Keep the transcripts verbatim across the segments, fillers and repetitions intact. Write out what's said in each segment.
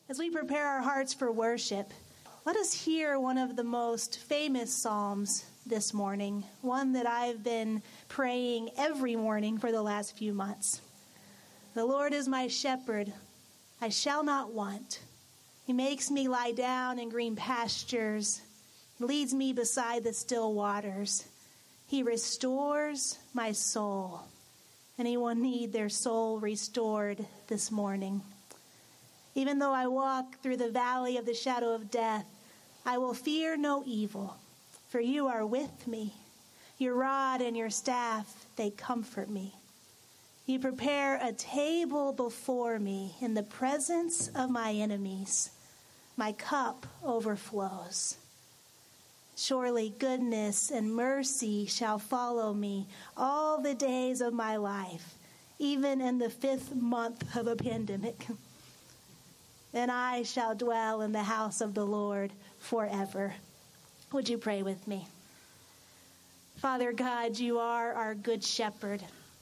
As we prepare our hearts for worship, let us hear one of the most famous psalms this morning, one that I've been praying every morning for the last few months. The Lord is my shepherd, I shall not want. He makes me lie down in green pastures, leads me beside the still waters. He restores my soul. Anyone need their soul restored this morning? Even though I walk through the valley of the shadow of death, I will fear no evil, for you are with me. Your rod and your staff, they comfort me. You prepare a table before me in the presence of my enemies. My cup overflows. Surely goodness and mercy shall follow me all the days of my life, even in the fifth month of a pandemic. And I shall dwell in the house of the Lord forever. Would you pray with me? Father God, you are our good shepherd.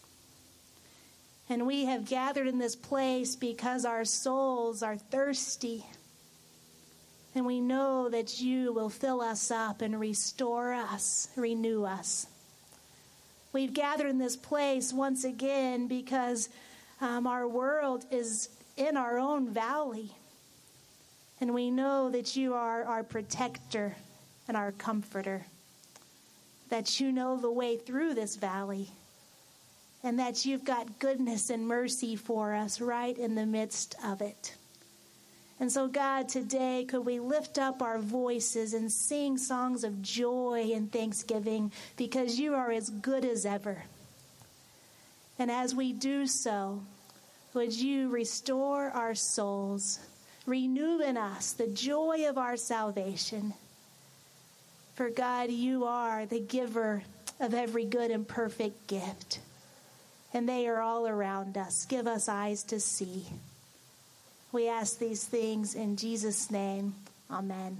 And we have gathered in this place because our souls are thirsty. And we know that you will fill us up and restore us, renew us. We've gathered in this place once again because um, our world is in our own valley. And we know that you are our protector and our comforter, that you know the way through this valley, and that you've got goodness and mercy for us right in the midst of it. And so, God, today, could we lift up our voices and sing songs of joy and thanksgiving because you are as good as ever. And as we do so, would you restore our souls, renew in us the joy of our salvation. For God, you are the giver of every good and perfect gift. And they are all around us. Give us eyes to see. We ask these things in Jesus' name. Amen.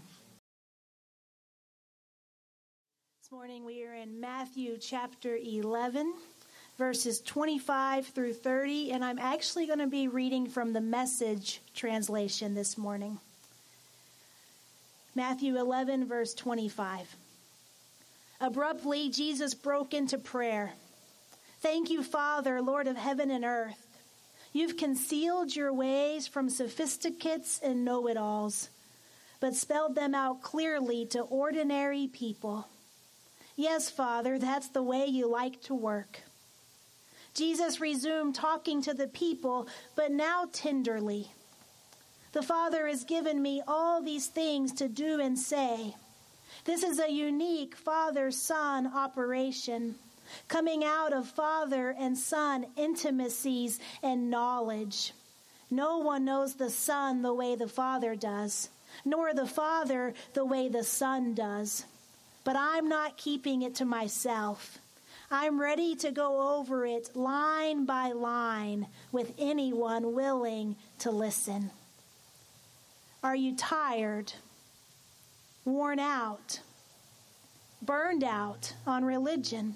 This morning we are in Matthew chapter eleven, verses twenty-five through thirty, and I'm actually going to be reading from the Message translation this morning. Matthew eleven, verse twenty-five. Abruptly, Jesus broke into prayer. Thank you, Father, Lord of heaven and earth. You've concealed your ways from sophisticates and know-it-alls, but spelled them out clearly to ordinary people. Yes, Father, that's the way you like to work. Jesus resumed talking to the people, but now tenderly. The Father has given me all these things to do and say. This is a unique father-son operation, coming out of father and son intimacies and knowledge. No one knows the Son the way the Father does, nor the Father the way the Son does. But I'm not keeping it to myself. I'm ready to go over it line by line with anyone willing to listen. Are you tired, worn out, burned out on religion?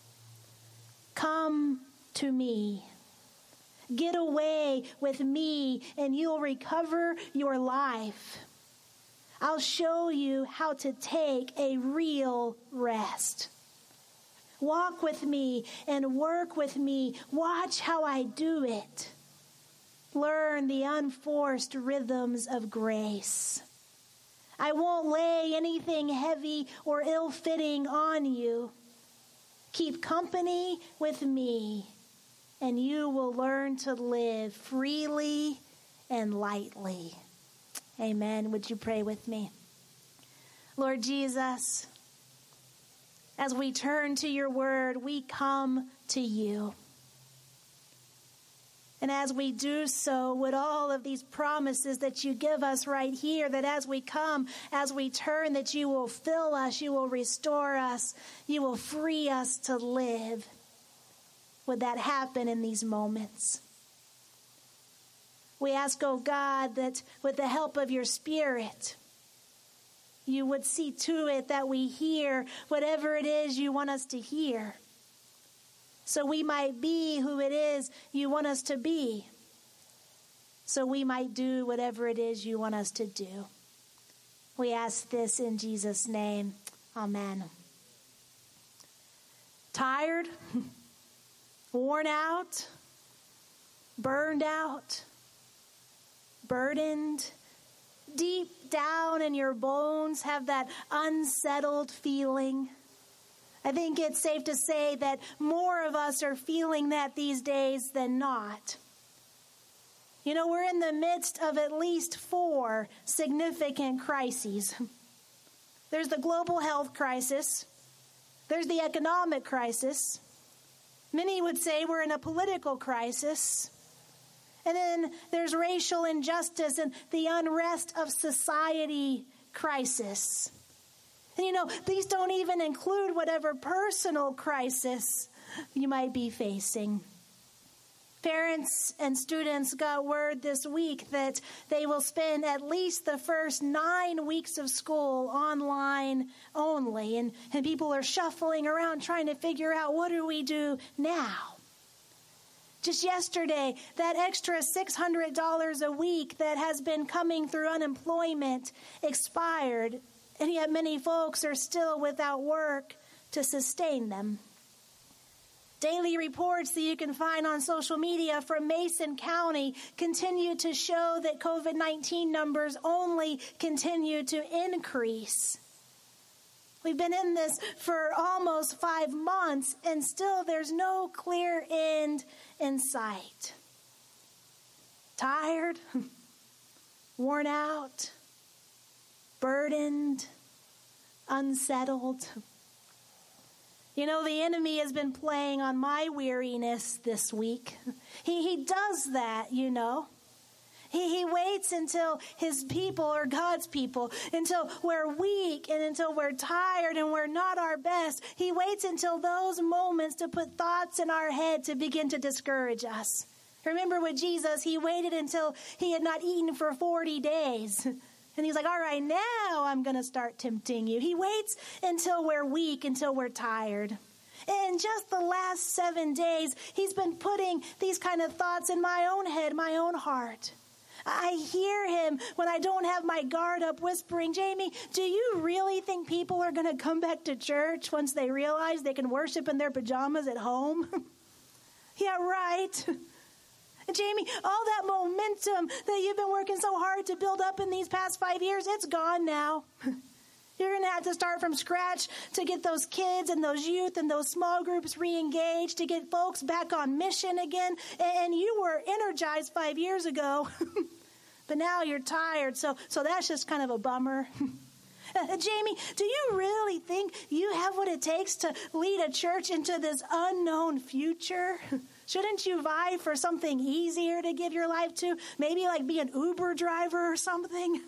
Come to me. Get away with me and you'll recover your life. I'll show you how to take a real rest. Walk with me and work with me. Watch how I do it. Learn the unforced rhythms of grace. I won't lay anything heavy or ill-fitting on you. Keep company with me, and you will learn to live freely and lightly. Amen. Would you pray with me? Lord Jesus, as we turn to your word, we come to you. And as we do so, with all of these promises that you give us right here, that as we come, as we turn, that you will fill us, you will restore us, you will free us to live. Would that happen in these moments? We ask, oh God, that with the help of your Spirit, you would see to it that we hear whatever it is you want us to hear, so we might be who it is you want us to be, so we might do whatever it is you want us to do. We ask this in Jesus' name. Amen. Tired? Worn out? Burned out? Burdened? Deep down in your bones have that unsettled feeling? I think it's safe to say that more of us are feeling that these days than not. You know, we're in the midst of at least four significant crises. There's the global health crisis. There's the economic crisis. Many would say we're in a political crisis. And then there's racial injustice and the unrest of society crisis. And you know, these don't even include whatever personal crisis you might be facing. Parents and students got word this week that they will spend at least the first nine weeks of school online only. And, and people are shuffling around trying to figure out, what do we do now? Just yesterday, that extra six hundred dollars a week that has been coming through unemployment expired, and yet many folks are still without work to sustain them. Daily reports that you can find on social media from Mason County continue to show that COVID nineteen numbers only continue to increase. We've been in this for almost five months, and still there's no clear end in sight. Tired, worn out, burdened, unsettled. You know, the enemy has been playing on my weariness this week. He, he does that, you know. He, he waits until his people, or God's people, until we're weak and until we're tired and we're not our best. He waits until those moments to put thoughts in our head to begin to discourage us. Remember with Jesus, he waited until he had not eaten for forty days. And he's like, all right, now I'm going to start tempting you. He waits until we're weak, until we're tired. And just the last seven days, he's been putting these kind of thoughts in my own head, my own heart. I hear him when I don't have my guard up whispering, Jamie, do you really think people are going to come back to church once they realize they can worship in their pajamas at home? Yeah, right. Jamie, all that momentum that you've been working so hard to build up in these past five years, it's gone now. You're going to have to start from scratch to get those kids and those youth and those small groups re-engaged, to get folks back on mission again. And you were energized five years ago, but now you're tired. So, so that's just kind of a bummer. Uh, Jamie, do you really think you have what it takes to lead a church into this unknown future? Shouldn't you vie for something easier to give your life to? Maybe like be an Uber driver or something?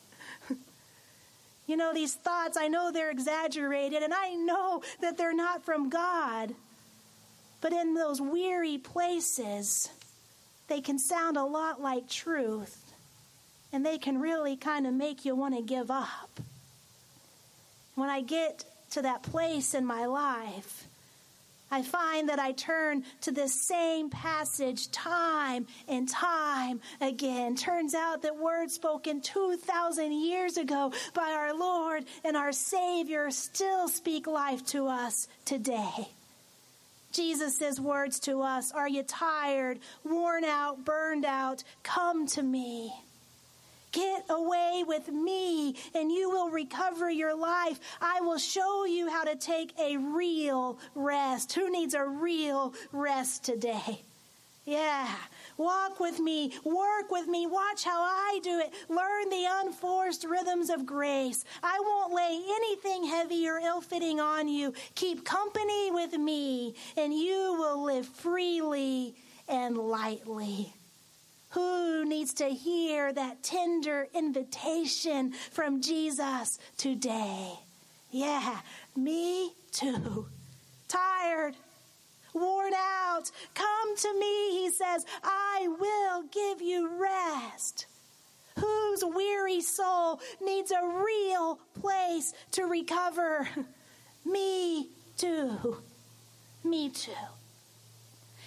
You know, these thoughts, I know they're exaggerated, and I know that they're not from God. But in those weary places, they can sound a lot like truth, and they can really kind of make you want to give up. When I get to that place in my life, I find that I turn to this same passage time and time again. Turns out that words spoken two thousand years ago by our Lord and our Savior still speak life to us today. Jesus' words to us, are you tired, worn out, burned out? Come to me. Get away with me and you will recover your life. I will show you how to take a real rest. Who needs a real rest today? Yeah. Walk with me. Work with me. Watch how I do it. Learn the unforced rhythms of grace. I won't lay anything heavy or ill-fitting on you. Keep company with me and you will live freely and lightly. Who needs to hear that tender invitation from Jesus today? Yeah, me too. Tired, worn out. Come to me, he says. I will give you rest. Whose weary soul needs a real place to recover? Me too. Me too.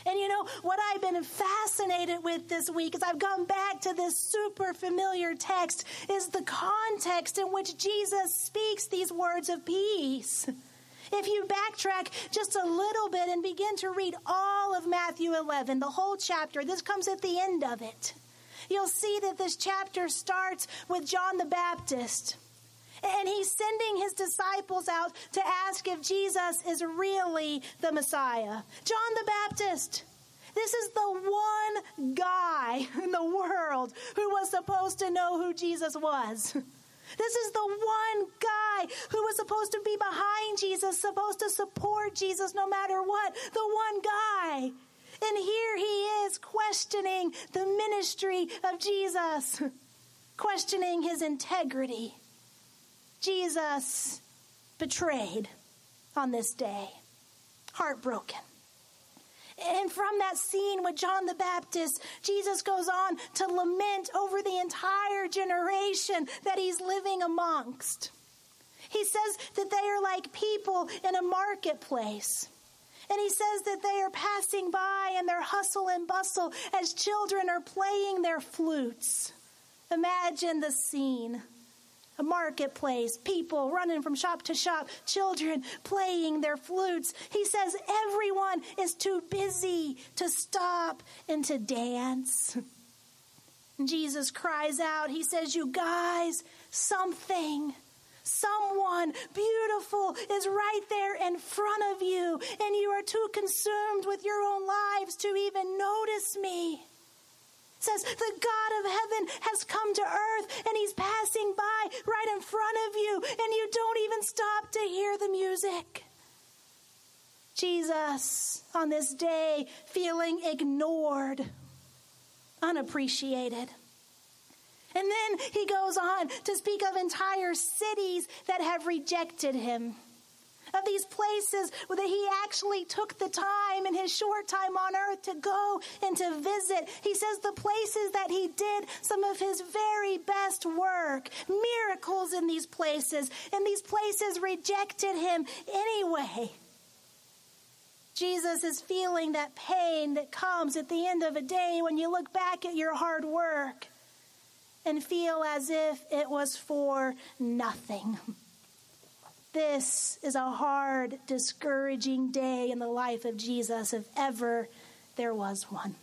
And you know, what I've been fascinated with this week as I've gone back to this super familiar text is the context in which Jesus speaks these words of peace. If you backtrack just a little bit and begin to read all of Matthew eleven, the whole chapter, this comes at the end of it. You'll see that this chapter starts with John the Baptist. And he's sending his disciples out to ask if Jesus is really the Messiah. John the Baptist. This is the one guy in the world who was supposed to know who Jesus was. This is the one guy who was supposed to be behind Jesus, supposed to support Jesus no matter what. The one guy. And here he is questioning the ministry of Jesus, questioning his integrity. Jesus betrayed on this day, heartbroken. And from that scene with John the Baptist, Jesus goes on to lament over the entire generation that he's living amongst. He says that they are like people in a marketplace. And he says that they are passing by in their hustle and bustle as children are playing their flutes. Imagine the scene. A marketplace, people running from shop to shop, children playing their flutes. He says everyone is too busy to stop and to dance. And Jesus cries out, he says, you guys, something, someone beautiful is right there in front of you, and you are too consumed with your own lives to even notice me. Says the God of heaven has come to earth and he's passing by right in front of you and you don't even stop to hear the music. Jesus on this day feeling ignored, unappreciated. And then he goes on to speak of entire cities that have rejected him. Of these places that he actually took the time in his short time on earth to go and to visit. He says the places that he did some of his very best work, miracles in these places, and these places rejected him anyway. Jesus is feeling that pain that comes at the end of a day when you look back at your hard work and feel as if it was for nothing. This is a hard, discouraging day in the life of Jesus, if ever there was one.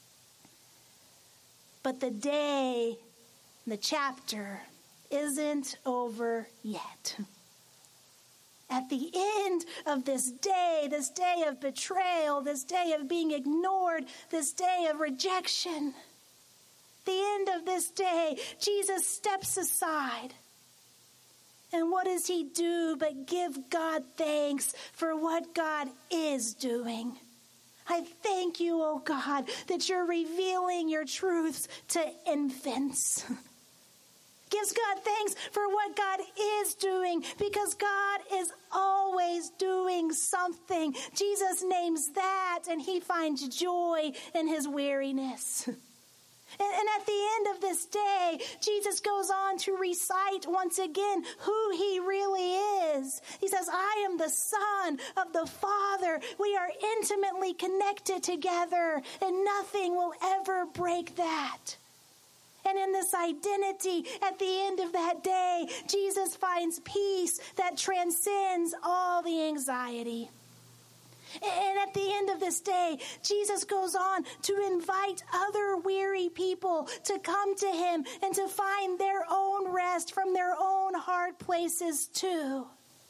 But the day, the chapter, isn't over yet. At the end of this day, this day of betrayal, this day of being ignored, this day of rejection, the end of this day, Jesus steps aside. And what does he do but give God thanks for what God is doing? I thank you, oh God, that you're revealing your truths to infants. Gives God thanks for what God is doing because God is always doing something. Jesus names that and he finds joy in his weariness. And at the end of this day, Jesus goes on to recite once again who he really is. He says, I am the Son of the Father. We are intimately connected together, and nothing will ever break that. And in this identity, at the end of that day, Jesus finds peace that transcends all the anxiety. And at the end of this day, Jesus goes on to invite other weary people to come to him and to find their own rest from their own hard places too.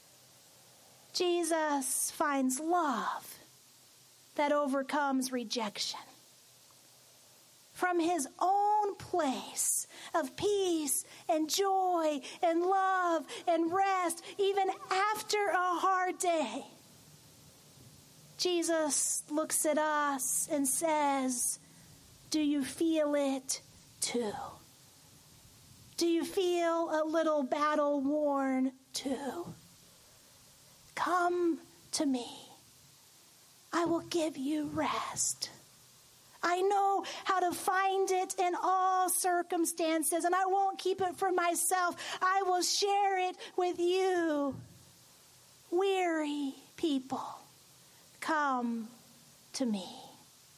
Jesus finds love that overcomes rejection. From his own place of peace and joy and love and rest, even after a hard day, Jesus looks at us and says, do you feel it too? Do you feel a little battle worn too? Come to me. I will give you rest. I know how to find it in all circumstances, and I won't keep it for myself. I will share it with you. Weary people, come to me.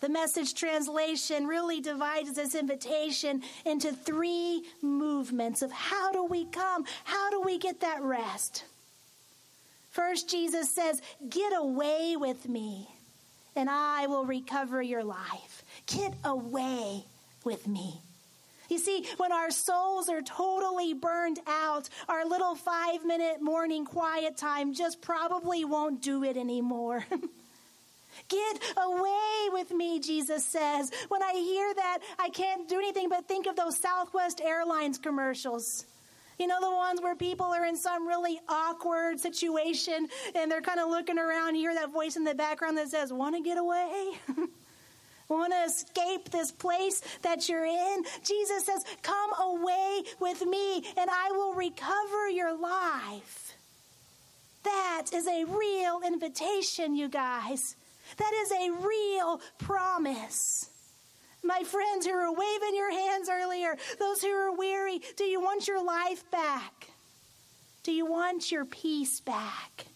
The Message translation really divides this invitation into three movements of how do we come? How do we get that rest? First, Jesus says, get away with me and I will recover your life. Get away with me. You see, when our souls are totally burned out, our little five-minute morning quiet time just probably won't do it anymore. Get away with me, Jesus says. When I hear that, I can't do anything but think of those Southwest Airlines commercials. You know, the ones where people are in some really awkward situation and they're kind of looking around. You hear that voice in the background that says, want to get away? Want to escape this place that you're in? Jesus says, come away with me and I will recover your life. That is a real invitation, you guys. That is a real promise. My friends who were waving your hands earlier, those who are weary, do you want your life back? Do you want your peace back?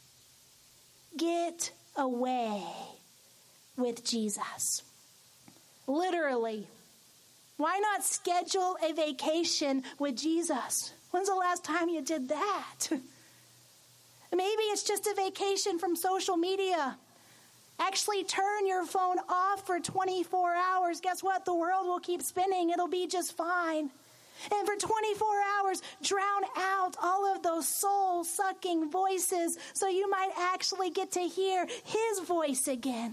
Get away with Jesus. Literally. Why not schedule a vacation with Jesus? When's the last time you did that? Maybe it's just a vacation from social media. Actually turn your phone off for twenty-four hours. Guess what? The world will keep spinning. It'll be just fine. And for twenty-four hours, drown out all of those soul-sucking voices so you might actually get to hear his voice again.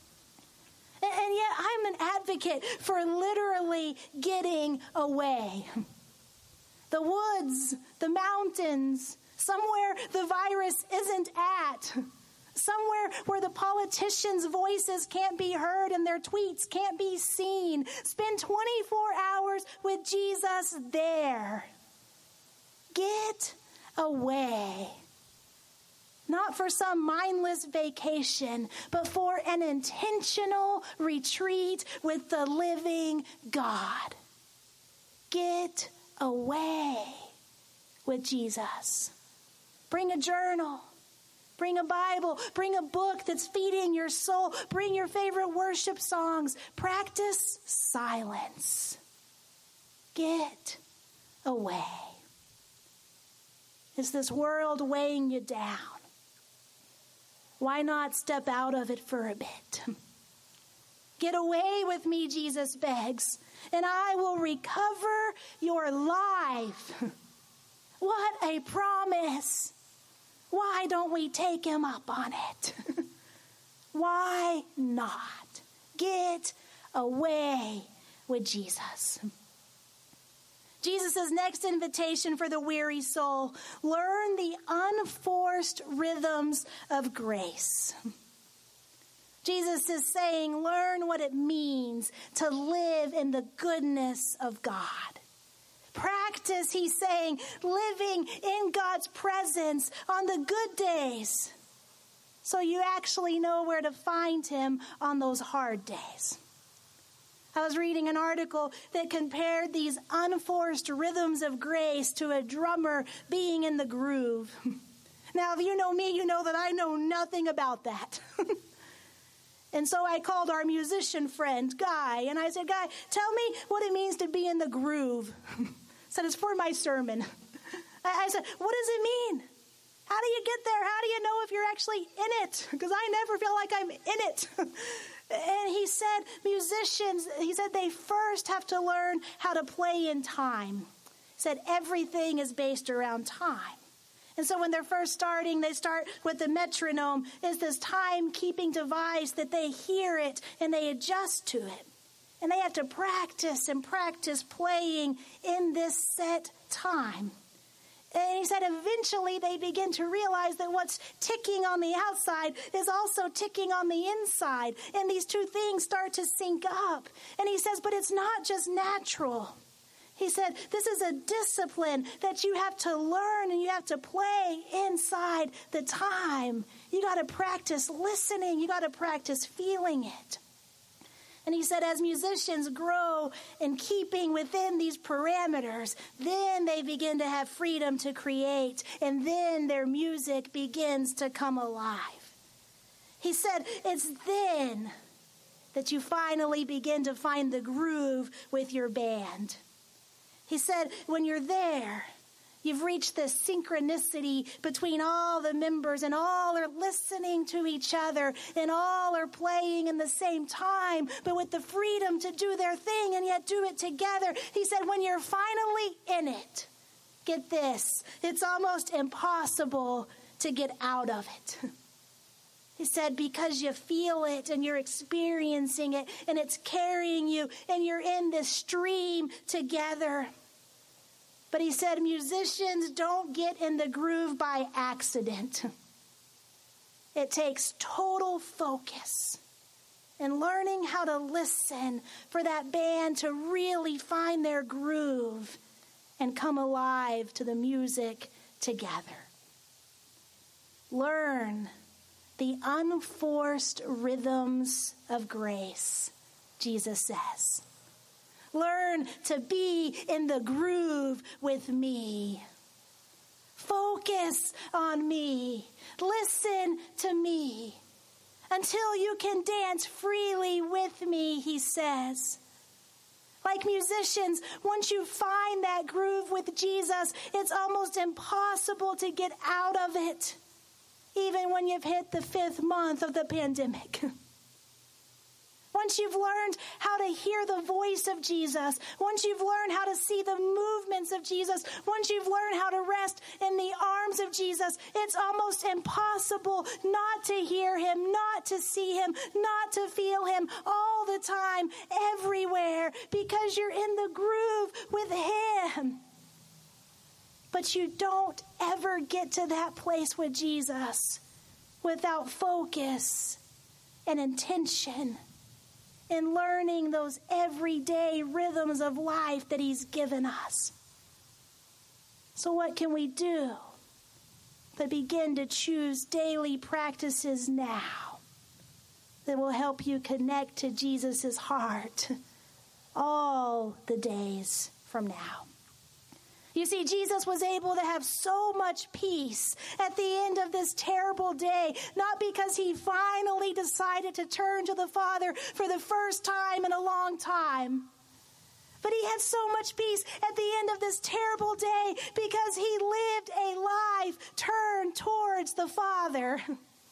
And yet I'm an advocate for literally getting away. The woods, the mountains, somewhere the virus isn't at. Somewhere where the politicians' voices can't be heard and their tweets can't be seen. Spend twenty-four hours with Jesus there. Get away. Not for some mindless vacation, but for an intentional retreat with the living God. Get away with Jesus. Bring a journal. Bring a Bible. Bring a book that's feeding your soul. Bring your favorite worship songs. Practice silence. Get away. Is this world weighing you down? Why not step out of it for a bit? Get away with me, Jesus begs, and I will recover your life. What a promise. Why don't we take him up on it? Why not? Get away with Jesus. Jesus' next invitation for the weary soul, learn the unforced rhythms of grace. Jesus is saying, learn what it means to live in the goodness of God. Practice, he's saying, living in God's presence on the good days, so you actually know where to find him on those hard days. I was reading an article that compared these unforced rhythms of grace to a drummer being in the groove. Now, if you know me, you know that I know nothing about that. And so I called our musician friend, Guy, and I said, Guy, tell me what it means to be in the groove. I said, it's for my sermon. I said, what does it mean? How do you get there? How do you know if you're actually in it? Because I never feel like I'm in it. And he said, musicians, he said they first have to learn how to play in time. He said everything is based around time. And so when they're first starting, they start with the metronome. It's this time-keeping device that they hear it and they adjust to it. And they have to practice and practice playing in this set time. And he said eventually they begin to realize that what's ticking on the outside is also ticking on the inside. And these two things start to sync up. And he says, but it's not just natural. He said, this is a discipline that you have to learn and you have to play inside the time. You got to practice listening. You got to practice feeling it. And he said, as musicians grow in keeping within these parameters, then they begin to have freedom to create, and then their music begins to come alive. He said, it's then that you finally begin to find the groove with your band. He said, when you're there, you've reached this synchronicity between all the members, and all are listening to each other, and all are playing in the same time, but with the freedom to do their thing and yet do it together. He said, when you're finally in it, get this, it's almost impossible to get out of it. He said, because you feel it and you're experiencing it and it's carrying you and you're in this stream together. But he said, musicians don't get in the groove by accident. It takes total focus and learning how to listen for that band to really find their groove and come alive to the music together. Learn the unforced rhythms of grace, Jesus says. Learn to be in the groove with me. Focus on me. Listen to me until you can dance freely with me, he says. Like musicians, once you find that groove with Jesus, it's almost impossible to get out of it, even when you've hit the fifth month of the pandemic. Once you've learned how to hear the voice of Jesus, once you've learned how to see the movements of Jesus, once you've learned how to rest in the arms of Jesus, it's almost impossible not to hear him, not to see him, not to feel him all the time, everywhere, because you're in the groove with him. But you don't ever get to that place with Jesus without focus and intention in learning those everyday rhythms of life that he's given us. So what can we do but begin to choose daily practices now that will help you connect to Jesus' heart all the days from now? You see, Jesus was able to have so much peace at the end of this terrible day, not because he finally decided to turn to the Father for the first time in a long time, but he had so much peace at the end of this terrible day because he lived a life turned towards the Father.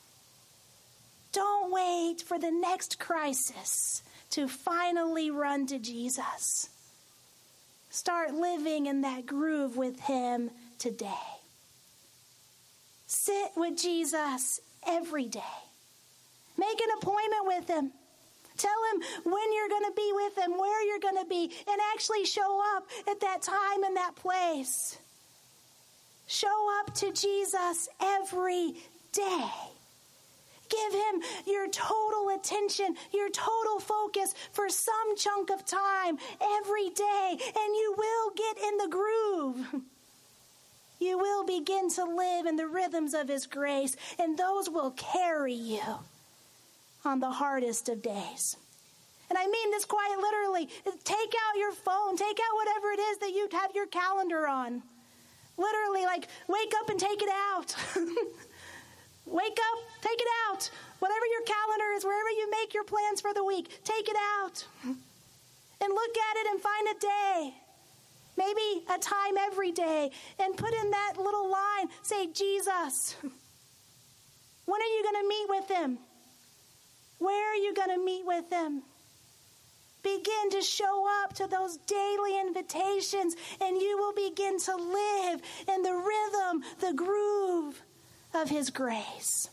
Don't wait for the next crisis to finally run to Jesus. Start living in that groove with him today. Sit with Jesus every day. Make an appointment with him. Tell him when you're going to be with him, where you're going to be, and actually show up at that time and that place. Show up to Jesus every day. Give him your total attention, your total focus for some chunk of time every day, and you will get in the groove. You will begin to live in the rhythms of his grace, and those will carry you on the hardest of days. And I mean this quite literally. Take out your phone, take out whatever it is that you have your calendar on. Literally, like, wake up and take it out. Wake up, take it out. Whatever your calendar is, wherever you make your plans for the week, take it out. And look at it and find a day, maybe a time every day, and put in that little line, say, Jesus, when are you going to meet with him? Where are you going to meet with him? Begin to show up to those daily invitations, and you will begin to live in the rhythm, the groove of his grace.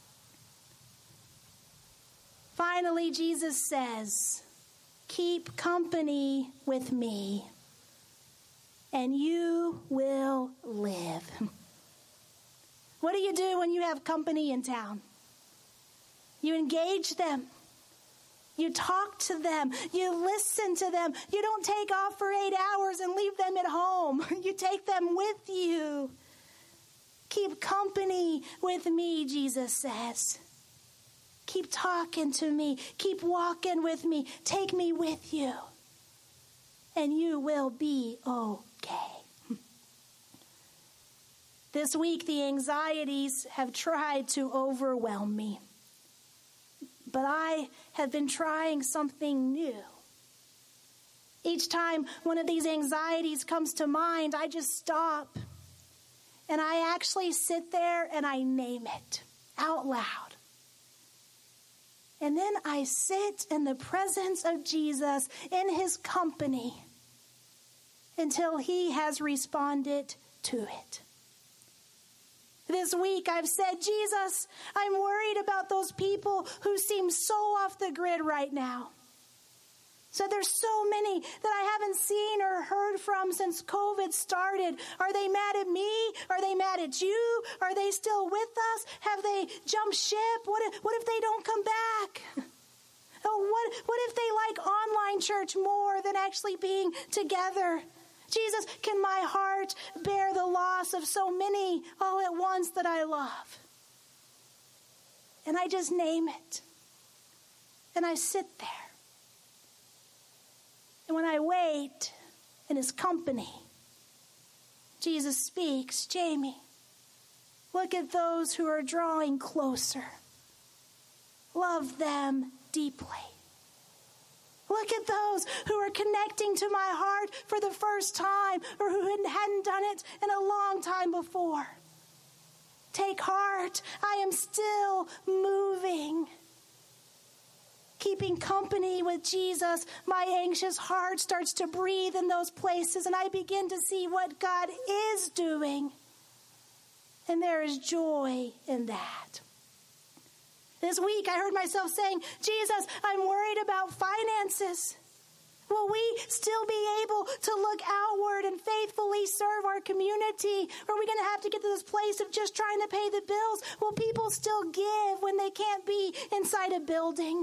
Finally, Jesus says, keep company with me, and you will live. What do you do when you have company in town? You engage them. You talk to them. You listen to them. You don't take off for eight hours and leave them at home. You take them with you. Keep company with me, Jesus says. Keep talking to me. Keep walking with me. Take me with you. And you will be okay. This week, the anxieties have tried to overwhelm me. but I have been trying something new. Each time one of these anxieties comes to mind, I just stop and I actually sit there and I name it out loud. And then I sit in the presence of Jesus in his company until he has responded to it. This week I've said, Jesus, I'm worried about those people who seem so off the grid right now. So there's so many that I haven't seen or heard from since COVID started. Are they mad at me? Are they mad at you? Are they still with us? Have they jumped ship? What if, what if they don't come back? Oh, what, what if they like online church more than actually being together? Jesus, can my heart bear the loss of so many all at once that I love? And I just name it. And I sit there. And when I wait in his company, Jesus speaks, Jamie, look at those who are drawing closer. Love them deeply. Look at those who are connecting to my heart for the first time or who hadn't done it in a long time before. Take heart, I am still moving. Keeping company with Jesus, my anxious heart starts to breathe in those places and I begin to see what God is doing. And there is joy in that. This week I heard myself saying, Jesus, I'm worried about finances. Will we still be able to look outward and faithfully serve our community? Or are we going to have to get to this place of just trying to pay the bills? Will people still give when they can't be inside a building?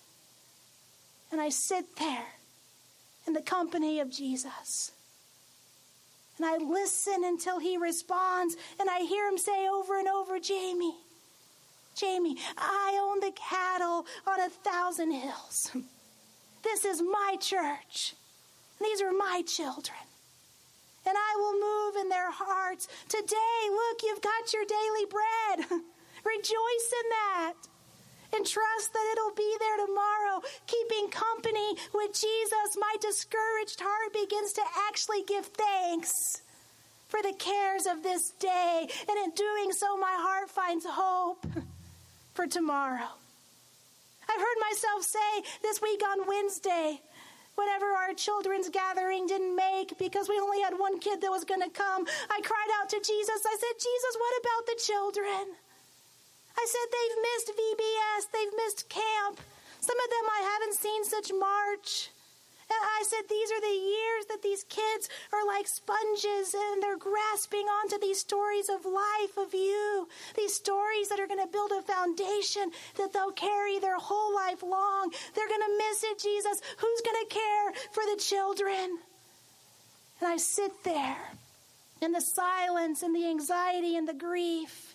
And I sit there in the company of Jesus. And I listen until he responds. And I hear him say over and over, Jamie, Jamie, I own the cattle on a thousand hills. This is my church. These are my children. And I will move in their hearts. Today, look, you've got your daily bread. Rejoice in that. And trust that it'll be there tomorrow. Keeping company with Jesus, my discouraged heart begins to actually give thanks for the cares of this day. And in doing so, my heart finds hope for tomorrow. I've heard myself say this week on Wednesday, whenever our children's gathering didn't make because we only had one kid that was going to come, I cried out to Jesus. I said, Jesus, what about the children? I said, they've missed V B S, they've missed camp. Some of them I haven't seen since March. And I said, these are the years that these kids are like sponges and they're grasping onto these stories of life, of you. These stories that are going to build a foundation that they'll carry their whole life long. They're going to miss it, Jesus. Who's going to care for the children? And I sit there in the silence and the anxiety and the grief.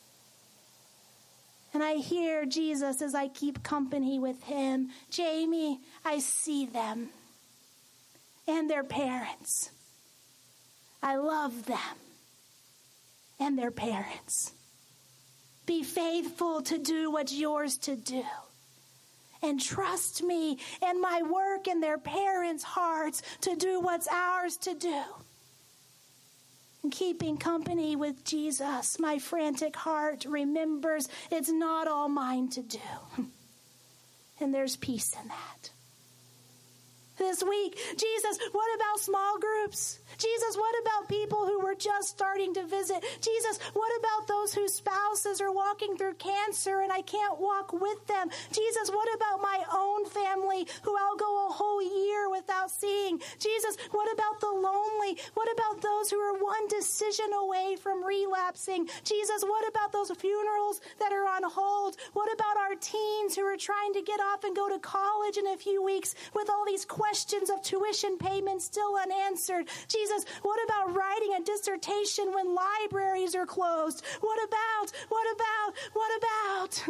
And I hear Jesus as I keep company with him. Jamie, I see them and their parents. I love them and their parents. Be faithful to do what's yours to do. And trust me and my work in their parents' hearts to do what's ours to do. And keeping company with Jesus, my frantic heart remembers it's not all mine to do. And there's peace in that. This week, Jesus, what about small groups? Jesus, what about people who were just starting to visit? Jesus, what about those whose spouses are walking through cancer and I can't walk with them? Jesus, what about my own family who I'll go a whole year without seeing? Jesus, what about the lonely? What about those who are one decision away from relapsing? Jesus, what about those funerals that are on hold? What about our teens who are trying to get off and go to college in a few weeks with all these questions of tuition payments still unanswered? Jesus, what about writing a dissertation when libraries are closed? What about, what about, what about?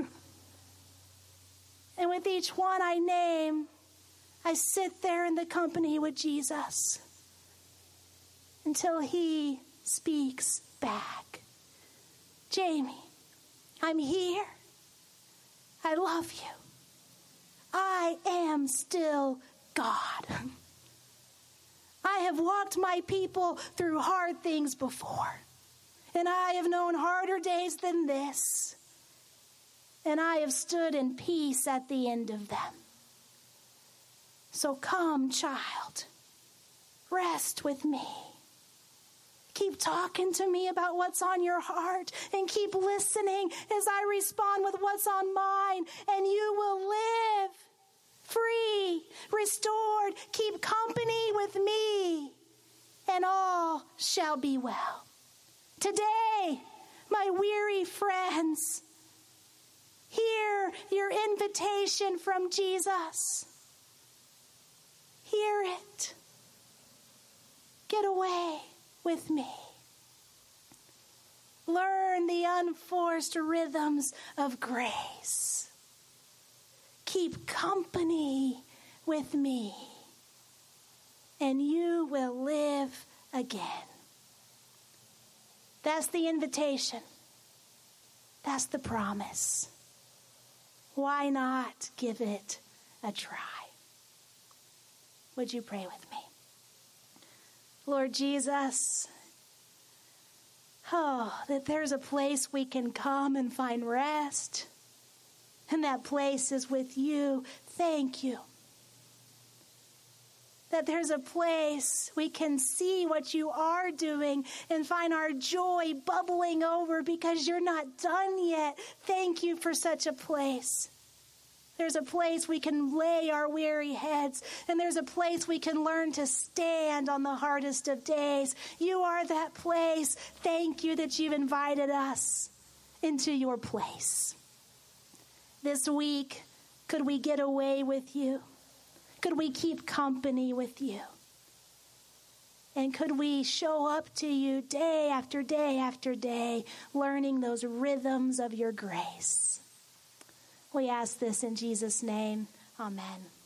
And with each one I name, I sit there in the company with Jesus until he speaks back. Jamie, I'm here. I love you. I am still God. I have walked my people through hard things before, and I have known harder days than this, and I have stood in peace at the end of them. So come, child, rest with me. Keep talking to me about what's on your heart and keep listening as I respond with what's on mine, and you will live free, restored. Keep company with me, and all shall be well. Today, my weary friends, hear your invitation from Jesus. Hear it. Get away with me. Learn the unforced rhythms of grace. Keep company with me, and you will live again. That's the invitation. That's the promise. Why not give it a try? Would you pray with me? Lord Jesus, oh, that there's a place we can come and find rest, and that place is with you. Thank you. That there's a place we can see what you are doing and find our joy bubbling over because you're not done yet. Thank you for such a place. There's a place we can lay our weary heads, and there's a place we can learn to stand on the hardest of days. You are that place. Thank you that you've invited us into your place. This week, could we get away with you? Could we keep company with you? And could we show up to you day after day after day, learning those rhythms of your grace? We ask this in Jesus' name. Amen.